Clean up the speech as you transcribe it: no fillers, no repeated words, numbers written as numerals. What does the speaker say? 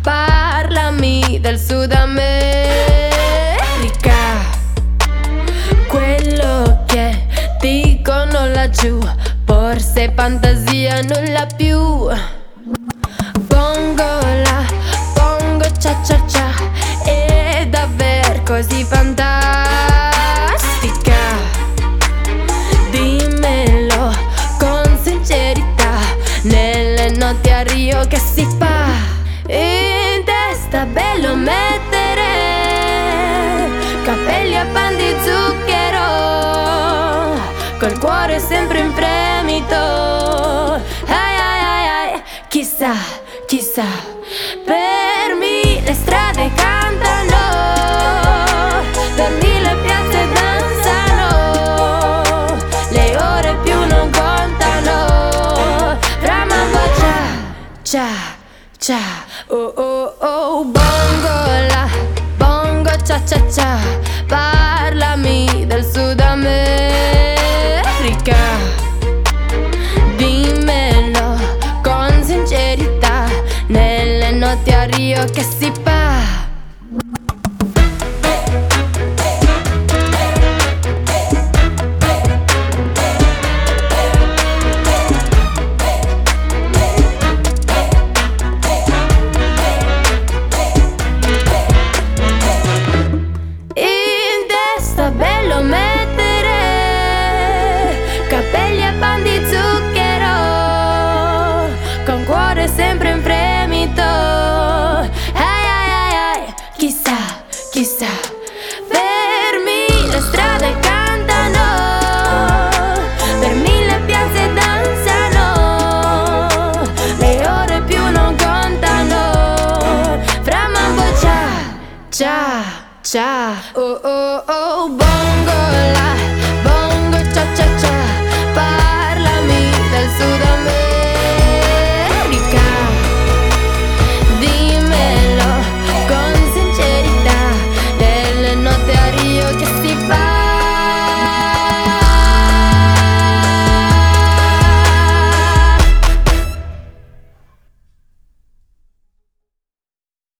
Parlami del Sud America, quello che dicono laggiù, forse fantasia nulla più. Bongo la, bongo cia cia cia, è davvero così fantastica. Dimmelo con sincerità, nelle notti a Rio che si fa. In testa bello mettere capelli a pan di zucchero, col cuore sempre in fremito. Ai ai ai ai, chissà, chissà, per mille strade cantano, per mille piazze danzano, le ore più non contano. Fra mambo cia, cia, oh oh oh. Bongo la, bongo cia cia cia, parlami del Sud America. Dimmelo con sincerità, nelle notti a Rio che si fa. In testa bello mettere capelli a pan di zucchero, con cuore sempre in fremito. Ai ai ai ai, chissà, chissà, per mille strade cantano, per mille piazze danzano, le ore più non contano. Fra mambo cia, cia, cia, oh oh oh.